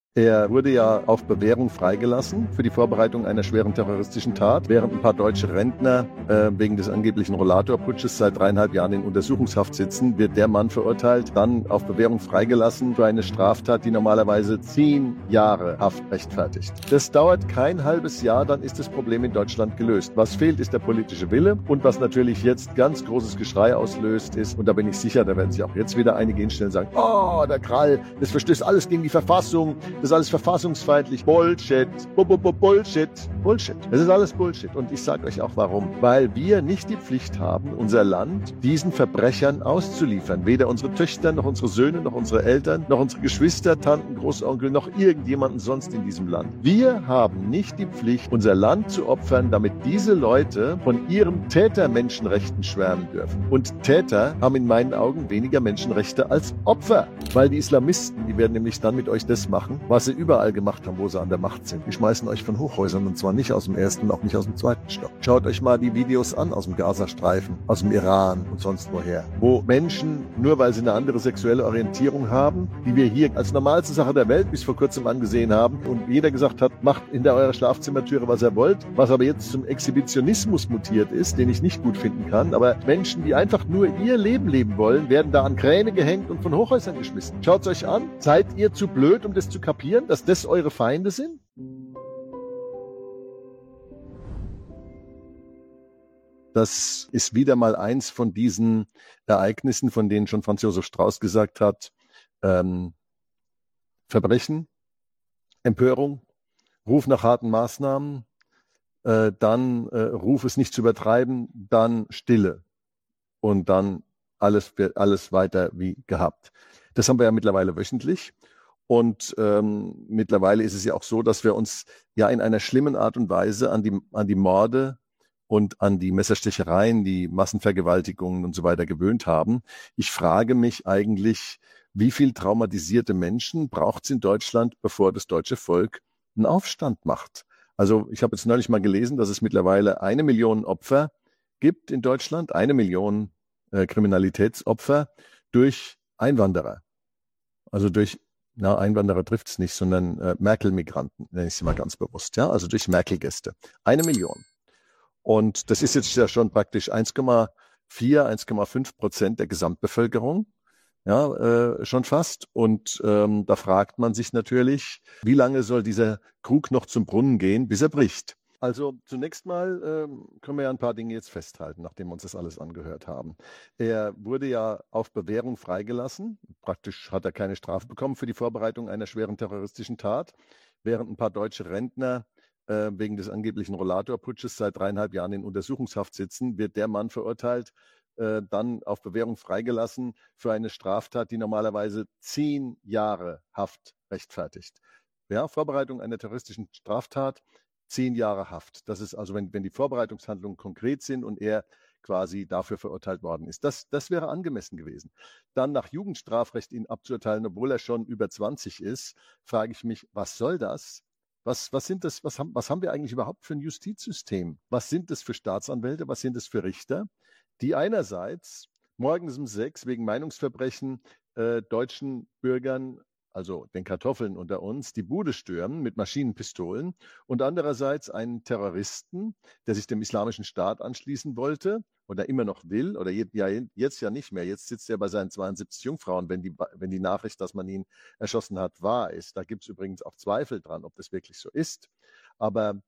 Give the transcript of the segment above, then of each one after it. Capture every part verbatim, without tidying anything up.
Er wurde ja auf Bewährung freigelassen für die Vorbereitung einer schweren terroristischen Tat, während ein paar deutsche Rentner äh, wegen des angeblichen Rollatorputsches seit dreieinhalb Jahren in Untersuchungshaft sitzen, wird der Mann verurteilt, dann auf Bewährung freigelassen für eine Straftat, die normalerweise zehn Jahre Haft rechtfertigt. Das dauert kein halbes Jahr, dann ist das Problem in Deutschland gelöst. Was fehlt, ist der politische Wille, und was natürlich jetzt ganz großes Geschrei auslöst ist, und da bin ich sicher, da werden sich auch jetzt wieder einige hinstellen und sagen, oh, der Krall, das verstößt alles gegen die Verfassung, das ist alles verfassungsfeindlich. Bullshit. Bullshit. Bullshit. Das ist alles Bullshit. Und ich sage euch auch warum. Weil wir nicht die Pflicht haben, unser Land diesen Verbrechern auszuliefern. Weder unsere Töchter, noch unsere Söhne, noch unsere Eltern, noch unsere Geschwister, Tanten, Großonkel, noch irgendjemanden sonst in diesem Land. Wir haben nicht die Pflicht, unser Land zu opfern, damit diese Leute von ihren Tätermenschenrechten schwärmen dürfen. Und Täter haben in meinen Augen weniger Menschenrechte als Opfer. Weil die Islamisten, die werden nämlich dann mit euch das machen, was sie überall gemacht haben, wo sie an der Macht sind. Die schmeißen euch von Hochhäusern, und zwar nicht aus dem ersten, auch nicht aus dem zweiten Stock. Schaut euch mal die Videos an aus dem Gazastreifen, aus dem Iran und sonst woher, wo Menschen, nur weil sie eine andere sexuelle Orientierung haben, die wir hier als normalste Sache der Welt bis vor kurzem angesehen haben, und jeder gesagt hat, macht hinter eurer Schlafzimmertüre, was ihr wollt, was aber jetzt zum Exhibitionismus mutiert ist, den ich nicht gut finden kann. Aber Menschen, die einfach nur ihr Leben leben wollen, werden da an Kräne gehängt und von Hochhäusern geschmissen. Schaut's euch an. Seid ihr zu blöd, um das zu kapieren, dass das eure Feinde sind? Das ist wieder mal eins von diesen Ereignissen, von denen schon Franz Josef Strauß gesagt hat, ähm, Verbrechen, Empörung, Ruf nach harten Maßnahmen, äh, dann äh, Ruf es nicht zu übertreiben, dann Stille und dann alles, alles weiter wie gehabt. Das haben wir ja mittlerweile wöchentlich. Und ähm, mittlerweile ist es ja auch so, dass wir uns ja in einer schlimmen Art und Weise an die, an die Morde und an die Messerstechereien, die Massenvergewaltigungen und so weiter gewöhnt haben. Ich frage mich eigentlich, wie viel traumatisierte Menschen braucht es in Deutschland, bevor das deutsche Volk einen Aufstand macht? Also ich habe jetzt neulich mal gelesen, dass es mittlerweile eine Million Opfer gibt in Deutschland, eine Million äh, Kriminalitätsopfer durch Einwanderer. Also durch Na, Einwanderer trifft es nicht, sondern äh, Merkel-Migranten, nenne ich sie mal ganz bewusst, ja, also durch Merkel-Gäste. Eine Million. Und das ist jetzt ja schon praktisch eins Komma vier, eins Komma fünf Prozent der Gesamtbevölkerung, ja, äh, schon fast. Und ähm, da fragt man sich natürlich, wie lange soll dieser Krug noch zum Brunnen gehen, bis er bricht? Also zunächst mal ähm, können wir ja ein paar Dinge jetzt festhalten, nachdem wir uns das alles angehört haben. Er wurde ja auf Bewährung freigelassen. Praktisch hat er keine Strafe bekommen für die Vorbereitung einer schweren terroristischen Tat, während ein paar deutsche Rentner äh, wegen des angeblichen Rollatorputsches seit dreieinhalb Jahren in Untersuchungshaft sitzen, wird der Mann verurteilt, äh, dann auf Bewährung freigelassen für eine Straftat, die normalerweise zehn Jahre Haft rechtfertigt. Ja, Vorbereitung einer terroristischen Straftat, zehn Jahre Haft. Das ist also, wenn, wenn die Vorbereitungshandlungen konkret sind und er quasi dafür verurteilt worden ist. Das, das wäre angemessen gewesen. Dann nach Jugendstrafrecht ihn abzuurteilen, obwohl er schon über zwanzig ist, frage ich mich, was soll das? Was, was sind das, was haben, was haben wir eigentlich überhaupt für ein Justizsystem? Was sind das für Staatsanwälte? Was sind das für Richter, die einerseits morgens um sechs wegen Meinungsverbrechen äh, deutschen Bürgern, also den Kartoffeln unter uns, die Bude stürmen mit Maschinenpistolen, und andererseits einen Terroristen, der sich dem Islamischen Staat anschließen wollte oder immer noch will, oder je, ja, jetzt ja nicht mehr, jetzt sitzt er bei seinen zweiundsiebzig Jungfrauen, wenn die, wenn die Nachricht, dass man ihn erschossen hat, wahr ist. Da gibt es übrigens auch Zweifel dran, ob das wirklich so ist. Aber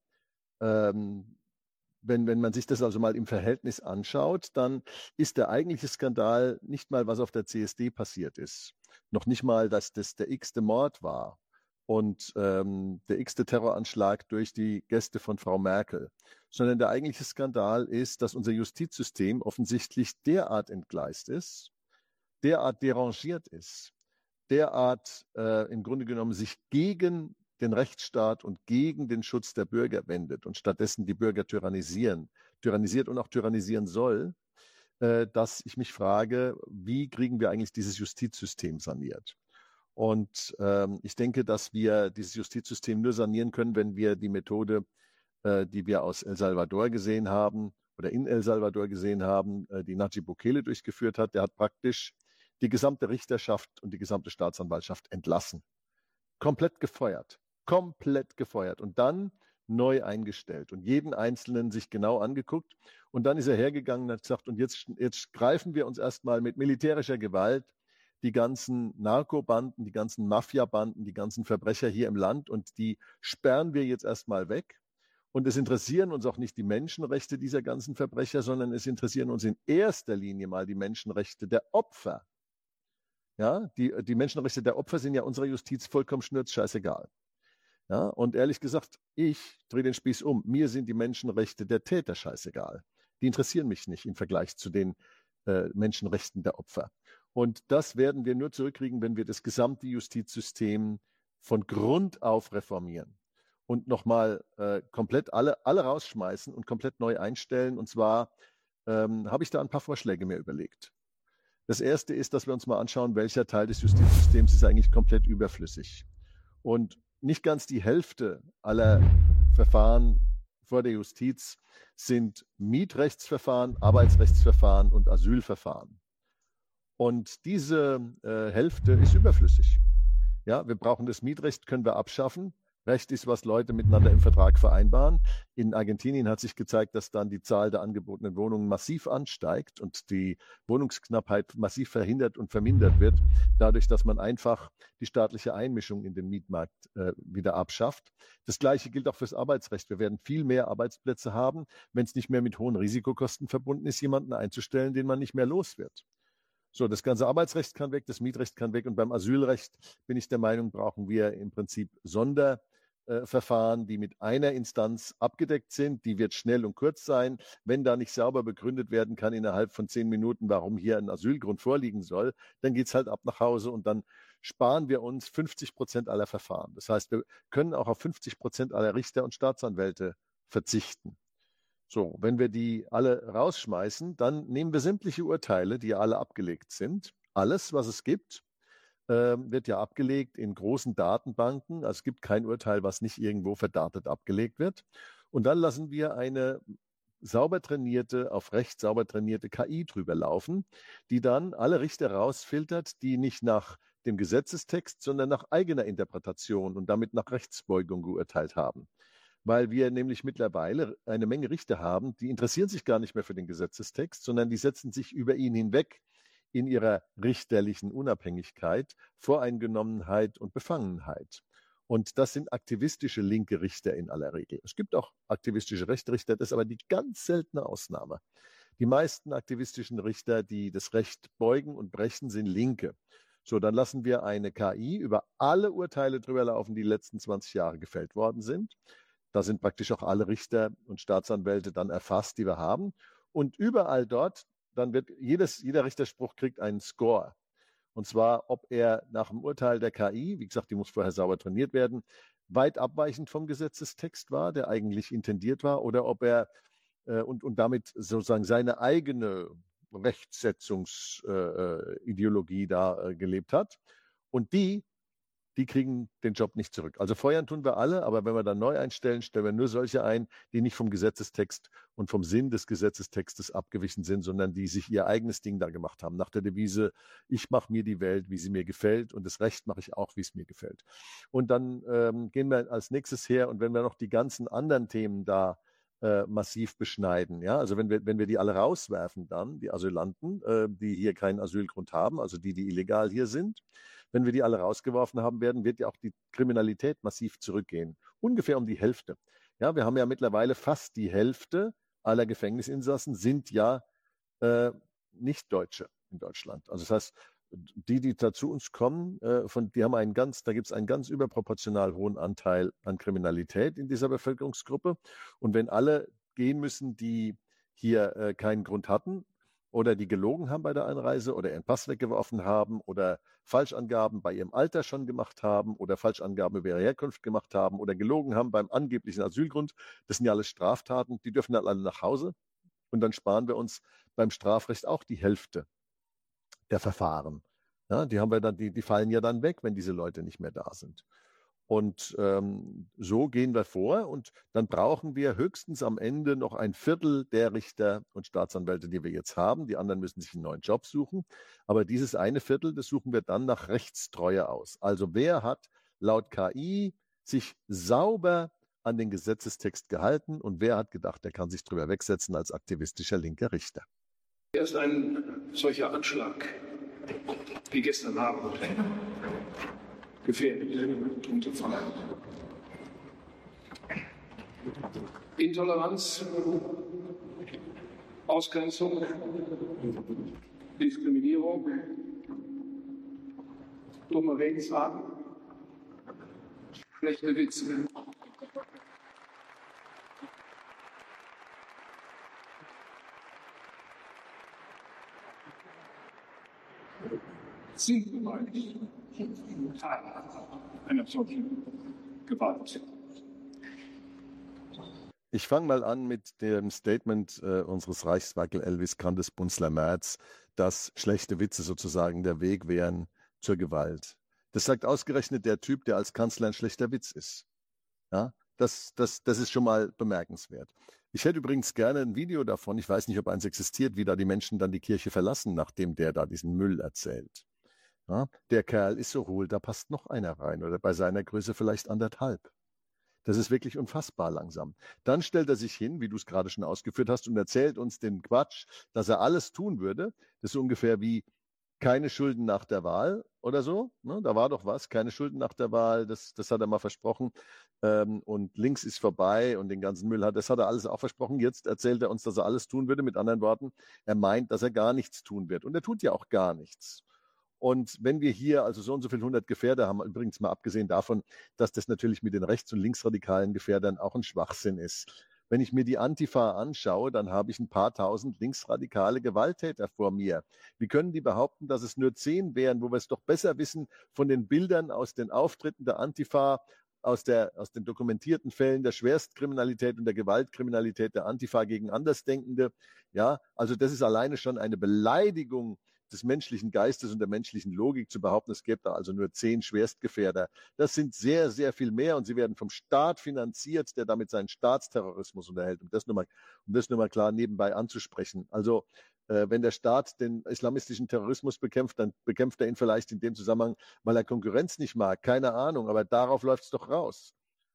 ähm, Wenn, wenn man sich das also mal im Verhältnis anschaut, dann ist der eigentliche Skandal nicht mal, was auf der C S D passiert ist. Noch nicht mal, dass das der x-te Mord war und ähm, der x-te Terroranschlag durch die Gäste von Frau Merkel, sondern der eigentliche Skandal ist, dass unser Justizsystem offensichtlich derart entgleist ist, derart derangiert ist, derart äh, im Grunde genommen sich gegen den Rechtsstaat und gegen den Schutz der Bürger wendet und stattdessen die Bürger tyrannisieren, tyrannisiert und auch tyrannisieren soll, äh, dass ich mich frage, wie kriegen wir eigentlich dieses Justizsystem saniert? Und ähm, ich denke, dass wir dieses Justizsystem nur sanieren können, wenn wir die Methode, äh, die wir aus El Salvador gesehen haben oder in El Salvador gesehen haben, äh, die Nayib Bukele durchgeführt hat. Der hat praktisch die gesamte Richterschaft und die gesamte Staatsanwaltschaft entlassen. komplett gefeuert. Komplett gefeuert. Und dann neu eingestellt und jeden Einzelnen sich genau angeguckt. Und dann ist er hergegangen und hat gesagt, und jetzt, jetzt greifen wir uns erstmal mit militärischer Gewalt die ganzen Narkobanden, die ganzen Mafiabanden, die ganzen Verbrecher hier im Land und die sperren wir jetzt erstmal weg. Und es interessieren uns auch nicht die Menschenrechte dieser ganzen Verbrecher, sondern es interessieren uns in erster Linie mal die Menschenrechte der Opfer. Ja, die, die Menschenrechte der Opfer sind ja unserer Justiz vollkommen scheißegal. Ja, und ehrlich gesagt, ich drehe den Spieß um. Mir sind die Menschenrechte der Täter scheißegal. Die interessieren mich nicht im Vergleich zu den äh, Menschenrechten der Opfer. Und das werden wir nur zurückkriegen, wenn wir das gesamte Justizsystem von Grund auf reformieren und nochmal äh, komplett alle, alle rausschmeißen und komplett neu einstellen. Und zwar ähm, habe ich da ein paar Vorschläge mir überlegt. Das erste ist, dass wir uns mal anschauen, welcher Teil des Justizsystems ist eigentlich komplett überflüssig. Und nicht ganz die Hälfte aller Verfahren vor der Justiz sind Mietrechtsverfahren, Arbeitsrechtsverfahren und Asylverfahren. Und diese äh, Hälfte ist überflüssig. Ja, wir brauchen das Mietrecht, können wir abschaffen. Recht ist, was Leute miteinander im Vertrag vereinbaren. In Argentinien hat sich gezeigt, dass dann die Zahl der angebotenen Wohnungen massiv ansteigt und die Wohnungsknappheit massiv verhindert und vermindert wird, dadurch, dass man einfach die staatliche Einmischung in den Mietmarkt äh, wieder abschafft. Das Gleiche gilt auch fürs Arbeitsrecht. Wir werden viel mehr Arbeitsplätze haben, wenn es nicht mehr mit hohen Risikokosten verbunden ist, jemanden einzustellen, den man nicht mehr los wird. So, das ganze Arbeitsrecht kann weg, das Mietrecht kann weg und beim Asylrecht bin ich der Meinung, brauchen wir im Prinzip Sonderverfahren, die mit einer Instanz abgedeckt sind. Die wird schnell und kurz sein. Wenn da nicht sauber begründet werden kann innerhalb von zehn Minuten, warum hier ein Asylgrund vorliegen soll, dann geht's halt ab nach Hause und dann sparen wir uns fünfzig Prozent aller Verfahren. Das heißt, wir können auch auf fünfzig Prozent aller Richter und Staatsanwälte verzichten. So, wenn wir die alle rausschmeißen, dann nehmen wir sämtliche Urteile, die ja alle abgelegt sind. Alles, was es gibt, äh, wird ja abgelegt in großen Datenbanken. Also es gibt kein Urteil, was nicht irgendwo verdatet abgelegt wird. Und dann lassen wir eine sauber trainierte, auf Recht sauber trainierte K I drüber laufen, die dann alle Richter rausfiltert, die nicht nach dem Gesetzestext, sondern nach eigener Interpretation und damit nach Rechtsbeugung geurteilt haben. Weil wir nämlich mittlerweile eine Menge Richter haben, die interessieren sich gar nicht mehr für den Gesetzestext, sondern die setzen sich über ihn hinweg in ihrer richterlichen Unabhängigkeit, Voreingenommenheit und Befangenheit. Und das sind aktivistische linke Richter in aller Regel. Es gibt auch aktivistische rechte Richter, das ist aber die ganz seltene Ausnahme. Die meisten aktivistischen Richter, die das Recht beugen und brechen, sind Linke. So, dann lassen wir eine K I über alle Urteile drüber laufen, die die letzten zwanzig Jahre gefällt worden sind. Da sind praktisch auch alle Richter und Staatsanwälte dann erfasst, die wir haben. Und überall dort, dann wird jedes, jeder Richterspruch kriegt einen Score. Und zwar, ob er nach dem Urteil der K I, wie gesagt, die muss vorher sauber trainiert werden, weit abweichend vom Gesetzestext war, der eigentlich intendiert war, oder ob er äh, und, und damit sozusagen seine eigene Rechtsetzungsideologie äh, da äh, gelebt hat. Und die die kriegen den Job nicht zurück. Also feuern tun wir alle, aber wenn wir dann neu einstellen, stellen wir nur solche ein, die nicht vom Gesetzestext und vom Sinn des Gesetzestextes abgewichen sind, sondern die sich ihr eigenes Ding da gemacht haben. Nach der Devise, ich mache mir die Welt, wie sie mir gefällt und das Recht mache ich auch, wie es mir gefällt. Und dann ähm, gehen wir als nächstes her und wenn wir noch die ganzen anderen Themen da äh, massiv beschneiden, ja, also wenn wir, wenn wir die alle rauswerfen dann, die Asylanten, äh, die hier keinen Asylgrund haben, also die, die illegal hier sind, wenn wir die alle rausgeworfen haben werden, wird ja auch die Kriminalität massiv zurückgehen. Ungefähr um die Hälfte. Ja, wir haben ja mittlerweile fast die Hälfte aller Gefängnisinsassen sind ja äh, nicht Deutsche in Deutschland. Also das heißt, die, die da zu uns kommen, äh, von, die haben einen ganz, da gibt es einen ganz überproportional hohen Anteil an Kriminalität in dieser Bevölkerungsgruppe. Und wenn alle gehen müssen, die hier äh, keinen Grund hatten, oder die gelogen haben bei der Einreise oder ihren Pass weggeworfen haben oder Falschangaben bei ihrem Alter schon gemacht haben oder Falschangaben über ihre Herkunft gemacht haben oder gelogen haben beim angeblichen Asylgrund. Das sind ja alles Straftaten, die dürfen dann alle nach Hause und dann sparen wir uns beim Strafrecht auch die Hälfte der Verfahren. Ja, die haben wir dann, die, die fallen ja dann weg, wenn diese Leute nicht mehr da sind. Und ähm, so gehen wir vor und dann brauchen wir höchstens am Ende noch ein Viertel der Richter und Staatsanwälte, die wir jetzt haben. Die anderen müssen sich einen neuen Job suchen. Aber dieses eine Viertel, das suchen wir dann nach Rechtstreue aus. Also wer hat laut K I sich sauber an den Gesetzestext gehalten. Und wer hat gedacht, der kann sich drüber wegsetzen als aktivistischer linker Richter? Erst ein solcher Anschlag wie gestern Abend gefährdet unter Feuer. Intoleranz, Ausgrenzung, Diskriminierung, dumme Redensarten, schlechte Witze. Sind bereits Teil einer solchen Gewalt. Ich fange mal an mit dem Statement äh, unseres Reichswackel Elvis Candes Bunzler Merz, dass schlechte Witze sozusagen der Weg wären zur Gewalt. Das sagt ausgerechnet der Typ, der als Kanzler ein schlechter Witz ist. Ja, das, das, das ist schon mal bemerkenswert. Ich hätte übrigens gerne ein Video davon, ich weiß nicht, ob eins existiert, wie da die Menschen dann die Kirche verlassen, nachdem der da diesen Müll erzählt. Ja, der Kerl ist so hohl, da passt noch einer rein oder bei seiner Größe vielleicht anderthalb. Das ist wirklich unfassbar langsam. Dann stellt er sich hin, wie du es gerade schon ausgeführt hast, und erzählt uns den Quatsch, dass er alles tun würde. Das ist ungefähr wie keine Schulden nach der Wahl oder so. Ne? Da war doch was, keine Schulden nach der Wahl, das, das hat er mal versprochen. Ähm, und links ist vorbei und den ganzen Müll hat, das hat er alles auch versprochen. Jetzt erzählt er uns, dass er alles tun würde. Mit anderen Worten, er meint, dass er gar nichts tun wird. Und er tut ja auch gar nichts. Und wenn wir hier also so und so viel hundert Gefährder haben, übrigens mal abgesehen davon, dass das natürlich mit den rechts- und linksradikalen Gefährdern auch ein Schwachsinn ist. Wenn ich mir die Antifa anschaue, dann habe ich ein paar tausend linksradikale Gewalttäter vor mir. Wie können die behaupten, dass es nur zehn wären, wo wir es doch besser wissen von den Bildern aus den Auftritten der Antifa, aus, der, aus den dokumentierten Fällen der Schwerstkriminalität und der Gewaltkriminalität der Antifa gegen Andersdenkende? Ja, also das ist alleine schon eine Beleidigung des menschlichen Geistes und der menschlichen Logik zu behaupten, es gäbe da also nur zehn Schwerstgefährder. Das sind sehr, sehr viel mehr und sie werden vom Staat finanziert, der damit seinen Staatsterrorismus unterhält. Um das nur mal, um das nur mal klar nebenbei anzusprechen. Also äh, wenn der Staat den islamistischen Terrorismus bekämpft, dann bekämpft er ihn vielleicht in dem Zusammenhang, weil er Konkurrenz nicht mag. Keine Ahnung, aber darauf läuft es doch raus.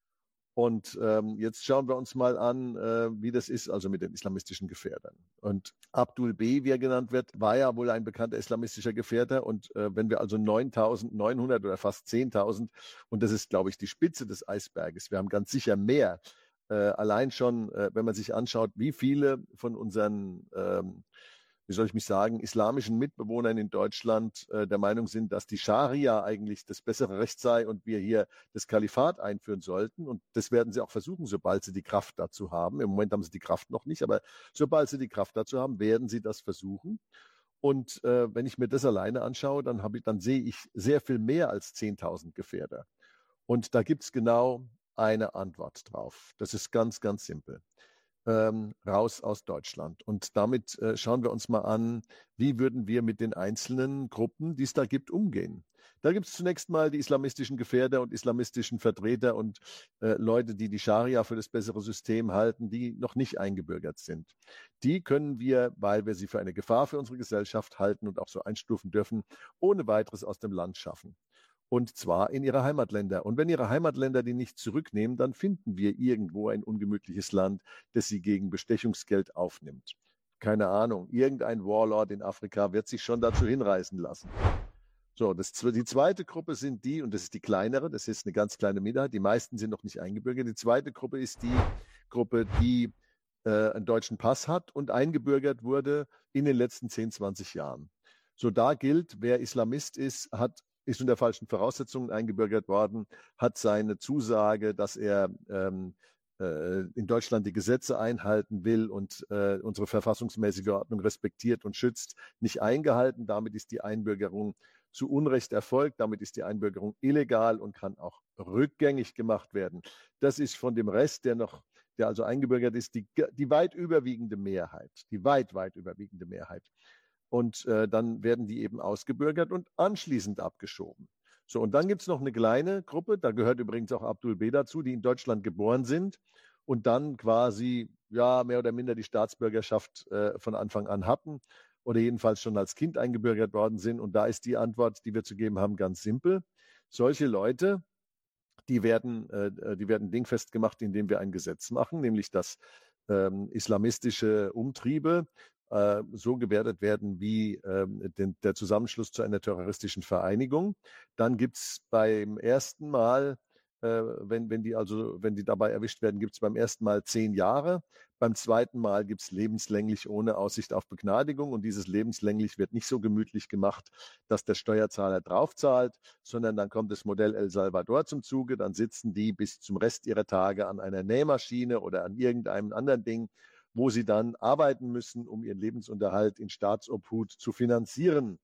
Und ähm, jetzt schauen wir uns mal an, äh, wie das ist, also mit den islamistischen Gefährdern. Und Abdul B., wie er genannt wird, war ja wohl ein bekannter islamistischer Gefährder. Und äh, wenn wir also neuntausendneunhundert oder fast zehntausend, und das ist, glaube ich, die Spitze des Eisberges, wir haben ganz sicher mehr, äh, allein schon, äh, wenn man sich anschaut, wie viele von unseren ähm, wie soll ich mich sagen, islamischen Mitbewohnern in Deutschland äh, der Meinung sind, dass die Scharia eigentlich das bessere Recht sei und wir hier das Kalifat einführen sollten. Und das werden sie auch versuchen, sobald sie die Kraft dazu haben. Im Moment haben sie die Kraft noch nicht, aber sobald sie die Kraft dazu haben, werden sie das versuchen. Und äh, wenn ich mir das alleine anschaue, dann, habe ich, dann sehe ich sehr viel mehr als zehntausend Gefährder. Und da gibt's genau eine Antwort drauf. Das ist ganz, ganz simpel. Ähm, raus aus Deutschland. Und damit äh, schauen wir uns mal an, wie würden wir mit den einzelnen Gruppen, die es da gibt, umgehen. Da gibt es zunächst mal die islamistischen Gefährder und islamistischen Vertreter und äh, Leute, die die Scharia für das bessere System halten, die noch nicht eingebürgert sind. Die können wir, weil wir sie für eine Gefahr für unsere Gesellschaft halten und auch so einstufen dürfen, ohne weiteres aus dem Land schaffen. Und zwar in ihre Heimatländer. Und wenn ihre Heimatländer die nicht zurücknehmen, dann finden wir irgendwo ein ungemütliches Land, das sie gegen Bestechungsgeld aufnimmt. Keine Ahnung, irgendein Warlord in Afrika wird sich schon dazu hinreißen lassen. So, das, die zweite Gruppe sind die, und das ist die kleinere, das ist eine ganz kleine Minderheit, die meisten sind noch nicht eingebürgert. Die zweite Gruppe ist die Gruppe, die äh, einen deutschen Pass hat und eingebürgert wurde in den letzten zehn, zwanzig Jahren. So, da gilt, wer Islamist ist, hat ist unter falschen Voraussetzungen eingebürgert worden, hat seine Zusage, dass er ähm, äh, in Deutschland die Gesetze einhalten will und äh, unsere verfassungsmäßige Ordnung respektiert und schützt, nicht eingehalten. Damit ist die Einbürgerung zu Unrecht erfolgt. Damit ist die Einbürgerung illegal und kann auch rückgängig gemacht werden. Das ist von dem Rest, der noch, der also eingebürgert ist, die, die weit überwiegende Mehrheit, die weit, weit überwiegende Mehrheit. Und äh, dann werden die eben ausgebürgert und anschließend abgeschoben. So, und dann gibt's noch eine kleine Gruppe, da gehört übrigens auch Abdul B. dazu, die in Deutschland geboren sind und dann quasi ja mehr oder minder die Staatsbürgerschaft äh, von Anfang an hatten oder jedenfalls schon als Kind eingebürgert worden sind. Und da ist die Antwort, die wir zu geben haben, ganz simpel. Solche Leute die werden, äh, die werden dingfest gemacht, indem wir ein Gesetz machen, nämlich dass ähm, islamistische Umtriebe äh, so gewertet werden wie ähm, den, der Zusammenschluss zu einer terroristischen Vereinigung. Dann gibt es beim ersten Mal, äh, wenn, wenn die also, wenn die dabei erwischt werden, gibt es beim ersten Mal zehn Jahre. Beim zweiten Mal gibt es lebenslänglich ohne Aussicht auf Begnadigung. Und dieses lebenslänglich wird nicht so gemütlich gemacht, dass der Steuerzahler draufzahlt, sondern dann kommt das Modell El Salvador zum Zuge. Dann sitzen die bis zum Rest ihrer Tage an einer Nähmaschine oder an irgendeinem anderen Ding, wo sie dann arbeiten müssen, um ihren Lebensunterhalt in Staatsobhut zu finanzieren.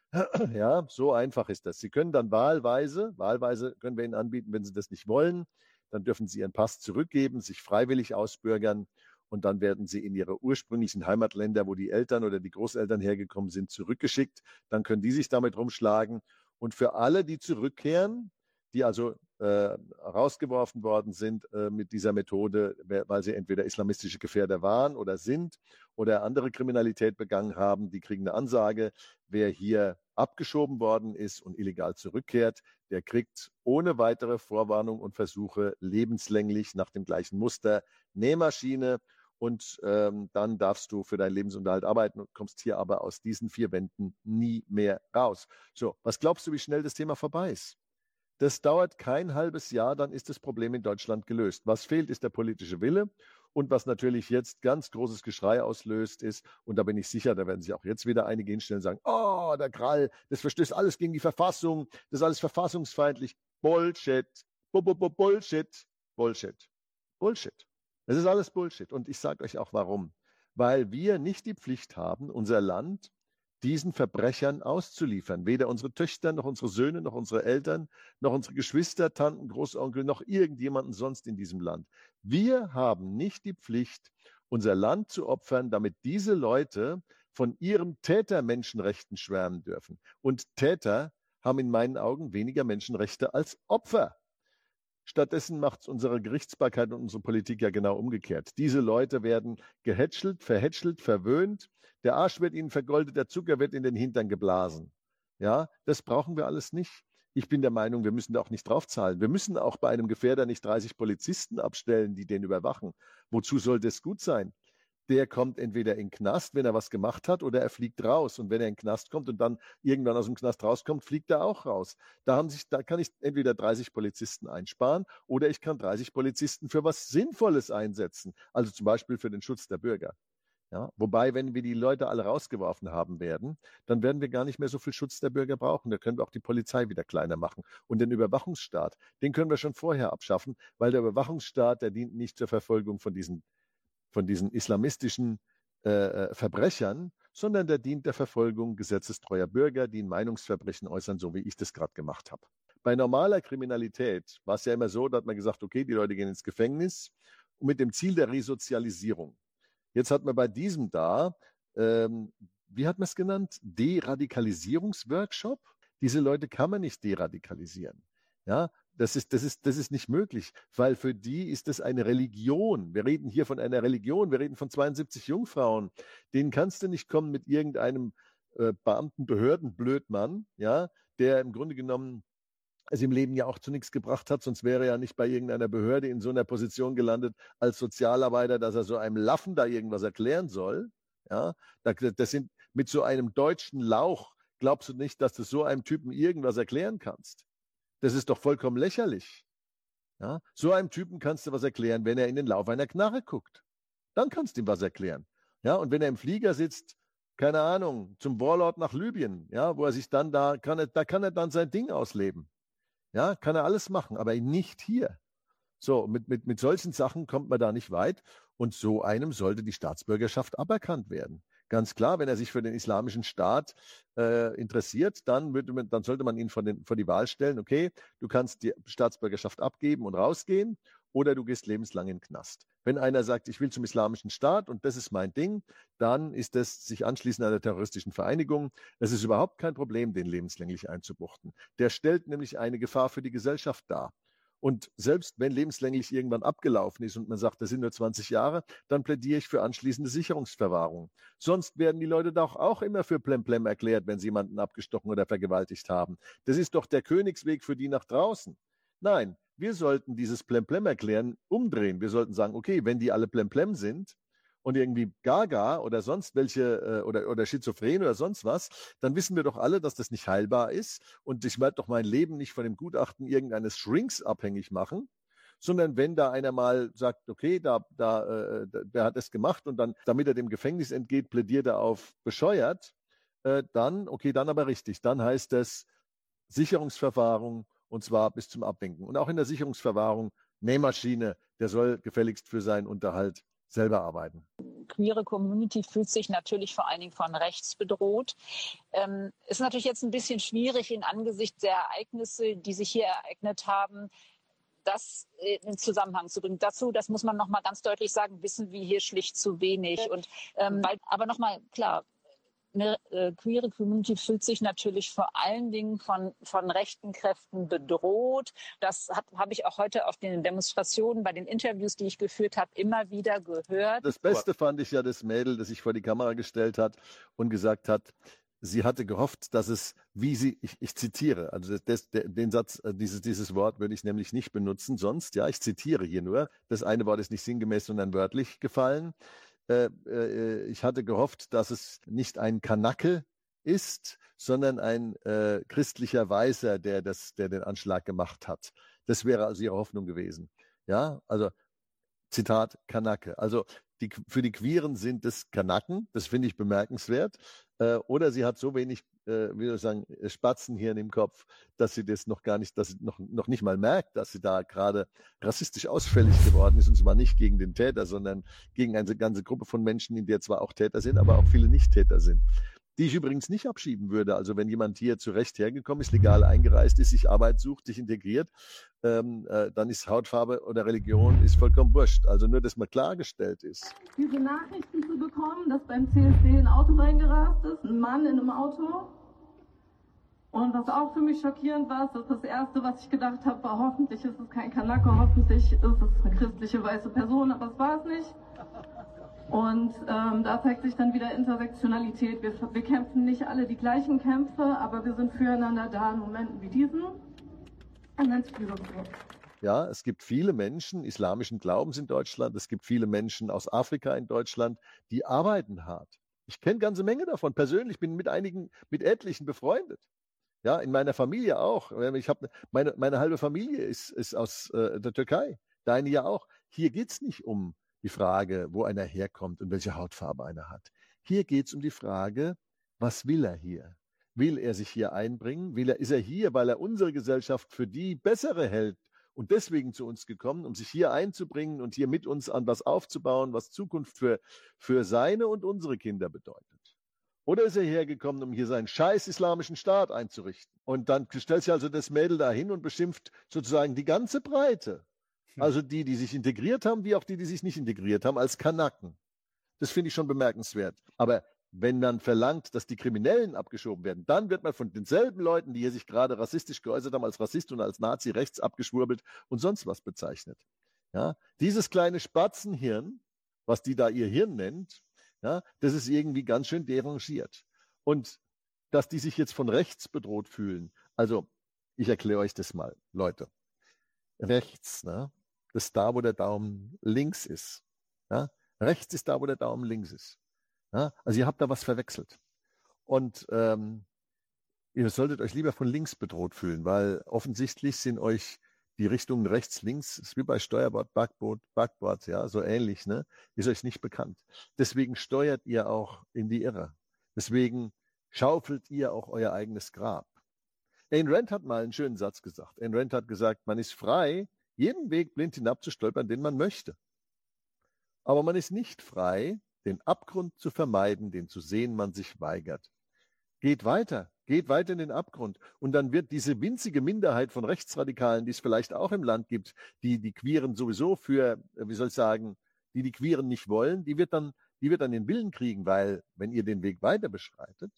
Ja, so einfach ist das. Sie können dann wahlweise, wahlweise können wir Ihnen anbieten, wenn Sie das nicht wollen, dann dürfen Sie Ihren Pass zurückgeben, sich freiwillig ausbürgern und dann werden Sie in Ihre ursprünglichen Heimatländer, wo die Eltern oder die Großeltern hergekommen sind, zurückgeschickt. Dann können die sich damit rumschlagen. Und für alle, die zurückkehren, die also äh, rausgeworfen worden sind äh, mit dieser Methode, weil sie entweder islamistische Gefährder waren oder sind oder andere Kriminalität begangen haben, die kriegen eine Ansage. Wer hier abgeschoben worden ist und illegal zurückkehrt, der kriegt ohne weitere Vorwarnung und Versuche lebenslänglich nach dem gleichen Muster Nähmaschine und ähm, dann darfst du für deinen Lebensunterhalt arbeiten und kommst hier aber aus diesen vier Wänden nie mehr raus. So, was glaubst du, wie schnell das Thema vorbei ist? Das dauert kein halbes Jahr, dann ist das Problem in Deutschland gelöst. Was fehlt, ist der politische Wille. Und was natürlich jetzt ganz großes Geschrei auslöst, ist, und da bin ich sicher, da werden sich auch jetzt wieder einige hinstellen und sagen, oh, der Krall, das verstößt alles gegen die Verfassung, das ist alles verfassungsfeindlich. Bullshit, Bullshit, Bullshit, Bullshit. Das ist alles Bullshit. Und ich sage euch auch warum. Weil wir nicht die Pflicht haben, unser Land diesen Verbrechern auszuliefern. Weder unsere Töchter, noch unsere Söhne, noch unsere Eltern, noch unsere Geschwister, Tanten, Großonkel, noch irgendjemanden sonst in diesem Land. Wir haben nicht die Pflicht, unser Land zu opfern, damit diese Leute von ihren Tätermenschenrechten schwärmen dürfen. Und Täter haben in meinen Augen weniger Menschenrechte als Opfer. Stattdessen macht es unsere Gerichtsbarkeit und unsere Politik ja genau umgekehrt. Diese Leute werden gehätschelt, verhätschelt, verwöhnt. Der Arsch wird ihnen vergoldet, der Zucker wird in den Hintern geblasen. Ja, das brauchen wir alles nicht. Ich bin der Meinung, wir müssen da auch nicht draufzahlen. Wir müssen auch bei einem Gefährder nicht dreißig Polizisten abstellen, die den überwachen. Wozu soll das gut sein? Der kommt entweder in den Knast, wenn er was gemacht hat, oder er fliegt raus. Und wenn er in den Knast kommt und dann irgendwann aus dem Knast rauskommt, fliegt er auch raus. Da, haben sich, da kann ich entweder dreißig Polizisten einsparen oder ich kann dreißig Polizisten für was Sinnvolles einsetzen. Also zum Beispiel für den Schutz der Bürger. Ja, wobei, wenn wir die Leute alle rausgeworfen haben werden, dann werden wir gar nicht mehr so viel Schutz der Bürger brauchen. Da können wir auch die Polizei wieder kleiner machen. Und den Überwachungsstaat, den können wir schon vorher abschaffen, weil der Überwachungsstaat, der dient nicht zur Verfolgung von diesen von diesen islamistischen äh, Verbrechern, sondern der dient der Verfolgung gesetzestreuer Bürger, die ein Meinungsverbrechen äußern, so wie ich das gerade gemacht habe. Bei normaler Kriminalität war es ja immer so, da hat man gesagt, okay, die Leute gehen ins Gefängnis und mit dem Ziel der Resozialisierung. Jetzt hat man bei diesem da, ähm, wie hat man es genannt, Deradikalisierungsworkshop. Diese Leute kann man nicht deradikalisieren. Ja, das ist, das ist, das ist nicht möglich, weil für die ist das eine Religion. Wir reden hier von einer Religion, wir reden von zweiundsiebzig Jungfrauen. Denen kannst du nicht kommen mit irgendeinem äh, Beamten, Behördenblödmann, ja, der im Grunde genommen es im Leben ja auch zu nichts gebracht hat, sonst wäre er ja nicht bei irgendeiner Behörde in so einer Position gelandet als Sozialarbeiter, dass er so einem Laffen da irgendwas erklären soll. Ja, das sind mit so einem deutschen Lauch, glaubst du nicht, dass du so einem Typen irgendwas erklären kannst? Das ist doch vollkommen lächerlich. Ja? So einem Typen kannst du was erklären, wenn er in den Lauf einer Knarre guckt. Dann kannst du ihm was erklären. Ja? Und wenn er im Flieger sitzt, keine Ahnung, zum Warlord nach Libyen, ja, wo er sich dann da, kann er, da kann er dann sein Ding ausleben. Ja, kann er alles machen, aber nicht hier. So, mit, mit, mit solchen Sachen kommt man da nicht weit. Und so einem sollte die Staatsbürgerschaft aberkannt werden. Ganz klar, wenn er sich für den islamischen Staat äh, interessiert, dann, würde man, dann sollte man ihn vor, den, vor die Wahl stellen, okay, du kannst die Staatsbürgerschaft abgeben und rausgehen oder du gehst lebenslang in den Knast. Wenn einer sagt, ich will zum islamischen Staat und das ist mein Ding, dann ist das sich anschließen einer terroristischen Vereinigung. Es ist überhaupt kein Problem, den lebenslänglich einzubuchten. Der stellt nämlich eine Gefahr für die Gesellschaft dar. Und selbst wenn lebenslänglich irgendwann abgelaufen ist und man sagt, das sind nur zwanzig Jahre, dann plädiere ich für anschließende Sicherungsverwahrung. Sonst werden die Leute doch auch immer für Plemplem erklärt, wenn sie jemanden abgestochen oder vergewaltigt haben. Das ist doch der Königsweg für die nach draußen. Nein, wir sollten dieses Plemplem erklären, umdrehen. Wir sollten sagen, okay, wenn die alle Plemplem sind und irgendwie gaga oder sonst welche oder, oder schizophren oder sonst was, dann wissen wir doch alle, dass das nicht heilbar ist und ich werde doch mein Leben nicht von dem Gutachten irgendeines Shrinks abhängig machen, sondern wenn da einer mal sagt, okay, da, da, äh, der hat es gemacht und dann, damit er dem Gefängnis entgeht, plädiert er auf bescheuert, äh, dann, okay, dann aber richtig, dann heißt es Sicherungsverwahrung und zwar bis zum Abwinken. Und auch in der Sicherungsverwahrung, Nähmaschine, der soll gefälligst für seinen Unterhalt selber arbeiten. Queere Community fühlt sich natürlich vor allen Dingen von rechts bedroht. Ähm, ist natürlich jetzt ein bisschen schwierig in Angesicht der Ereignisse, die sich hier ereignet haben, das in Zusammenhang zu bringen. Dazu, das muss man noch mal ganz deutlich sagen, wissen wir hier schlicht zu wenig. Und ähm, weil, aber noch mal klar, eine äh, queere Community fühlt sich natürlich vor allen Dingen von, von rechten Kräften bedroht. Das habe ich auch heute auf den Demonstrationen, bei den Interviews, die ich geführt habe, immer wieder gehört. Das Beste fand ich ja das Mädel, das sich vor die Kamera gestellt hat und gesagt hat, sie hatte gehofft, dass es, wie sie, ich, ich zitiere, also das, das, den Satz, dieses, dieses Wort würde ich nämlich nicht benutzen, sonst, ja, ich zitiere hier nur, das eine Wort ist nicht sinngemäß, sondern wörtlich gefallen. Äh, äh, ich hatte gehofft, dass es nicht ein Kanake ist, sondern ein äh, christlicher Weiser, der, das, der den Anschlag gemacht hat. Das wäre also ihre Hoffnung gewesen. Ja, also Zitat Kanake. Also die, für die Queeren sind es Kanaken, das finde ich bemerkenswert. Äh, oder sie hat so wenig, äh, wie soll ich sagen, Spatzenhirn im Kopf, dass sie das noch gar nicht, dass sie noch, noch nicht mal merkt, dass sie da gerade rassistisch ausfällig geworden ist. Und zwar nicht gegen den Täter, sondern gegen eine ganze Gruppe von Menschen, in der zwar auch Täter sind, aber auch viele Nicht-Täter sind. Die ich übrigens nicht abschieben würde. Also wenn jemand hier zu Recht hergekommen ist, legal eingereist ist, sich Arbeit sucht, sich integriert, ähm, äh, dann ist Hautfarbe oder Religion ist vollkommen wurscht. Also nur, dass mal klargestellt ist. Diese Nachrichten zu bekommen, dass beim C S D ein Auto reingerast ist, ein Mann in einem Auto. Und was auch für mich schockierend war, ist das Erste, was ich gedacht habe, war, hoffentlich ist es kein Kanake, hoffentlich ist es eine christliche weiße Person, aber es war es nicht. Und ähm, da zeigt sich dann wieder Intersektionalität. Wir, wir kämpfen nicht alle die gleichen Kämpfe, aber wir sind füreinander da in Momenten wie diesen. Und dann spielen wir so. Ja, es gibt viele Menschen islamischen Glaubens in Deutschland, es gibt viele Menschen aus Afrika in Deutschland, die arbeiten hart. Ich kenne ganze Menge davon. Persönlich bin mit einigen, mit etlichen befreundet. Ja, in meiner Familie auch. Ich habe meine, meine halbe Familie ist, ist aus äh, der Türkei. Deine ja auch. Hier geht es nicht um die Frage, wo einer herkommt und welche Hautfarbe einer hat. Hier geht es um die Frage, was will er hier? Will er sich hier einbringen? Will er, ist er hier, weil er unsere Gesellschaft für die bessere hält und deswegen zu uns gekommen, um sich hier einzubringen und hier mit uns an was aufzubauen, was Zukunft für, für seine und unsere Kinder bedeutet? Oder ist er hergekommen, um hier seinen scheiß islamischen Staat einzurichten? Und dann stellt sich also das Mädel dahin und beschimpft sozusagen die ganze Breite. Also die, die sich integriert haben, wie auch die, die sich nicht integriert haben, als Kanaken. Das finde ich schon bemerkenswert. Aber wenn man verlangt, dass die Kriminellen abgeschoben werden, dann wird man von denselben Leuten, die hier sich gerade rassistisch geäußert haben, als Rassist und als Nazi rechts abgeschwurbelt und sonst was bezeichnet. Ja? Dieses kleine Spatzenhirn, was die da ihr Hirn nennt, ja, das ist irgendwie ganz schön derangiert. Und dass die sich jetzt von rechts bedroht fühlen, also ich erkläre euch das mal, Leute. Rechts, ne? Das ist da, wo der Daumen links ist. Ja? Rechts ist da, wo der Daumen links ist. Ja? Also ihr habt da was verwechselt. Und ähm, ihr solltet euch lieber von links bedroht fühlen, weil offensichtlich sind euch die Richtungen rechts, links, ist wie bei Steuerbord, Backbord, Backbord, ja, so ähnlich, ne? Ist euch nicht bekannt. Deswegen steuert ihr auch in die Irre. Deswegen schaufelt ihr auch euer eigenes Grab. Ayn Rand hat mal einen schönen Satz gesagt. Ayn Rand hat gesagt, man ist frei, jeden Weg blind hinabzustolpern, den man möchte. Aber man ist nicht frei, den Abgrund zu vermeiden, den zu sehen man sich weigert. Geht weiter, geht weiter in den Abgrund. Und dann wird diese winzige Minderheit von Rechtsradikalen, die es vielleicht auch im Land gibt, die die Queeren sowieso für, wie soll ich sagen, die die Queeren nicht wollen, die wird dann, die wird dann den Willen kriegen, weil wenn ihr den Weg weiter beschreitet,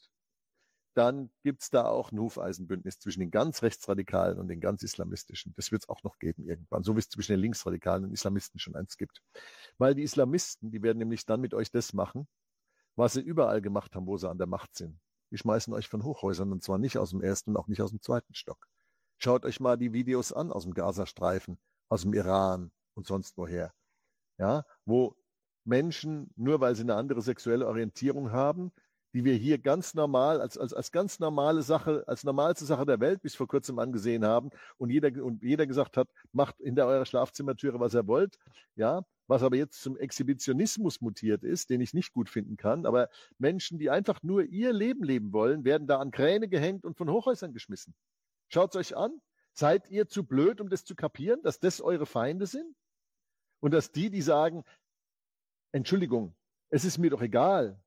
dann gibt es da auch ein Hufeisenbündnis zwischen den ganz Rechtsradikalen und den ganz Islamistischen. Das wird es auch noch geben irgendwann, so wie es zwischen den Linksradikalen und Islamisten schon eins gibt. Weil die Islamisten, die werden nämlich dann mit euch das machen, was sie überall gemacht haben, wo sie an der Macht sind. Die schmeißen euch von Hochhäusern und zwar nicht aus dem ersten und auch nicht aus dem zweiten Stock. Schaut euch mal die Videos an aus dem Gazastreifen, aus dem Iran und sonst woher. Ja, wo Menschen, nur weil sie eine andere sexuelle Orientierung haben, die wir hier ganz normal, als, als, als ganz normale Sache, als normalste Sache der Welt bis vor kurzem angesehen haben und jeder, und jeder gesagt hat, macht hinter eurer Schlafzimmertüre, was ihr wollt, ja, was aber jetzt zum Exhibitionismus mutiert ist, den ich nicht gut finden kann, aber Menschen, die einfach nur ihr Leben leben wollen, werden da an Kräne gehängt und von Hochhäusern geschmissen. Schaut's euch an. Seid ihr zu blöd, um das zu kapieren, dass das eure Feinde sind? Und dass die, die sagen, Entschuldigung, es ist mir doch egal,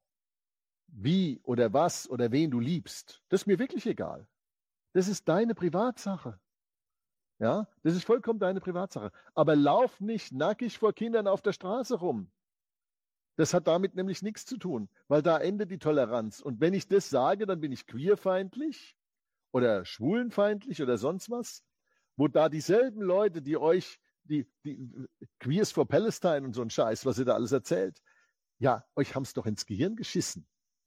wie oder was oder wen du liebst. Das ist mir wirklich egal. Das ist deine Privatsache. Ja, das ist vollkommen deine Privatsache. Aber lauf nicht nackig vor Kindern auf der Straße rum. Das hat damit nämlich nichts zu tun, weil da endet die Toleranz. Und wenn ich das sage, dann bin ich queerfeindlich oder schwulenfeindlich oder sonst was, wo da dieselben Leute, die euch, die, die Queers for Palestine und so ein Scheiß, was ihr da alles erzählt, ja, euch haben's doch ins Gehirn geschissen.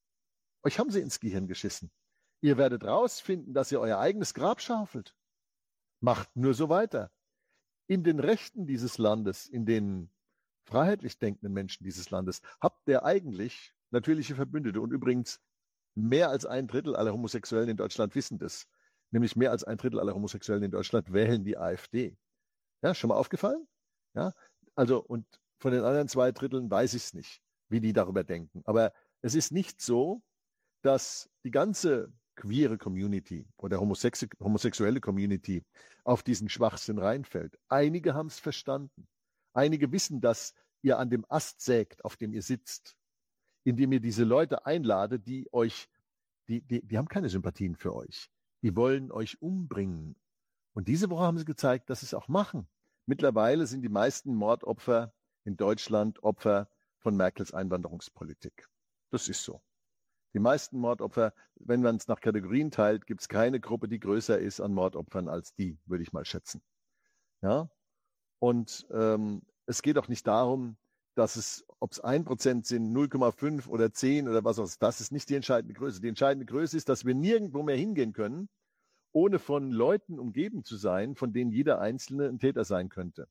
Euch haben sie ins Gehirn geschissen. Ihr werdet rausfinden, dass ihr euer eigenes Grab schaufelt. Macht nur so weiter. In den Rechten dieses Landes, in den freiheitlich denkenden Menschen dieses Landes, habt ihr eigentlich natürliche Verbündete. Und übrigens, mehr als ein Drittel aller Homosexuellen in Deutschland wissen das. Nämlich mehr als ein Drittel aller Homosexuellen in Deutschland wählen die AfD. Ja, schon mal aufgefallen? Ja, also, und von den anderen zwei Dritteln weiß ich es nicht, wie die darüber denken. Aber es ist nicht so, dass die ganze queere Community oder homosex homosexuelle Community auf diesen Schwachsinn reinfällt. Einige haben es verstanden. Einige wissen, dass ihr an dem Ast sägt, auf dem ihr sitzt, indem ihr diese Leute einladet, die euch, die, die, die haben keine Sympathien für euch. Die wollen euch umbringen. Und diese Woche haben sie gezeigt, dass sie es auch machen. Mittlerweile sind die meisten Mordopfer in Deutschland Opfer von Merkels Einwanderungspolitik. Das ist so. Die meisten Mordopfer, wenn man es nach Kategorien teilt, gibt es keine Gruppe, die größer ist an Mordopfern als die, würde ich mal schätzen. Ja? Und ähm, es geht auch nicht darum, dass es, ob es ein Prozent sind, null Komma fünf oder zehn oder was auch immer, das ist nicht die entscheidende Größe. Die entscheidende Größe ist, dass wir nirgendwo mehr hingehen können, ohne von Leuten umgeben zu sein, von denen jeder Einzelne ein Täter sein könnte.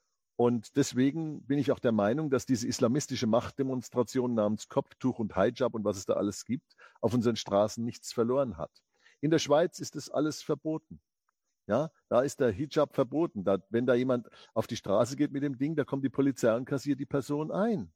Und deswegen bin ich auch der Meinung, dass diese islamistische Machtdemonstration namens Kopftuch und Hijab und was es da alles gibt, auf unseren Straßen nichts verloren hat. In der Schweiz ist das alles verboten. Ja, da ist der Hijab verboten. Da, wenn da jemand auf die Straße geht mit dem Ding, da kommt die Polizei und kassiert die Person ein.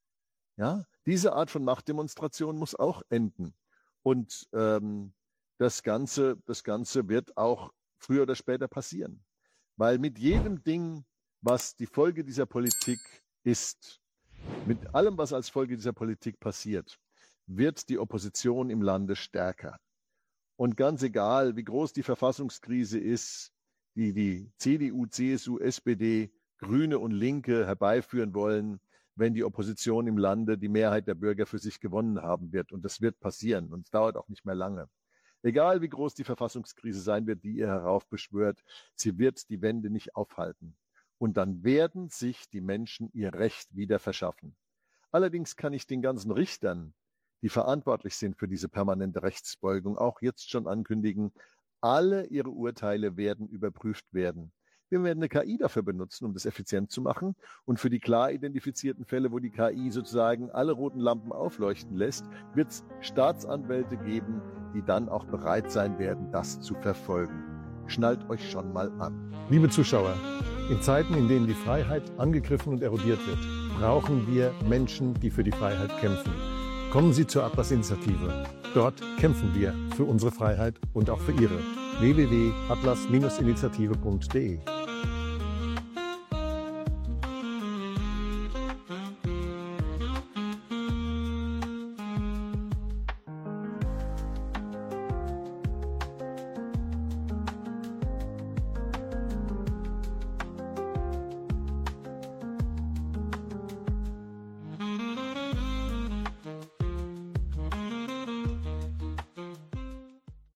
Ja, diese Art von Machtdemonstration muss auch enden. Und ähm, das Ganze, das Ganze wird auch früher oder später passieren. Weil mit jedem Ding, was die Folge dieser Politik ist, mit allem, was als Folge dieser Politik passiert, wird die Opposition im Lande stärker. Und ganz egal, wie groß die Verfassungskrise ist, die die C D U, C S U, S P D, Grüne und Linke herbeiführen wollen, wenn die Opposition im Lande die Mehrheit der Bürger für sich gewonnen haben wird. Und das wird passieren und es dauert auch nicht mehr lange. Egal wie groß die Verfassungskrise sein wird, die ihr heraufbeschwört, sie wird die Wende nicht aufhalten. Und dann werden sich die Menschen ihr Recht wieder verschaffen. Allerdings kann ich den ganzen Richtern, die verantwortlich sind für diese permanente Rechtsbeugung, auch jetzt schon ankündigen, alle ihre Urteile werden überprüft werden. Wir werden eine K I dafür benutzen, um das effizient zu machen. Und für die klar identifizierten Fälle, wo die K I sozusagen alle roten Lampen aufleuchten lässt, wird es Staatsanwälte geben, die dann auch bereit sein werden, das zu verfolgen. Schnallt euch schon mal an. Liebe Zuschauer, in Zeiten, in denen die Freiheit angegriffen und erodiert wird, brauchen wir Menschen, die für die Freiheit kämpfen. Kommen Sie zur Atlas-Initiative. Dort kämpfen wir für unsere Freiheit und auch für Ihre. w w w punkt atlas Bindestrich initiative punkt de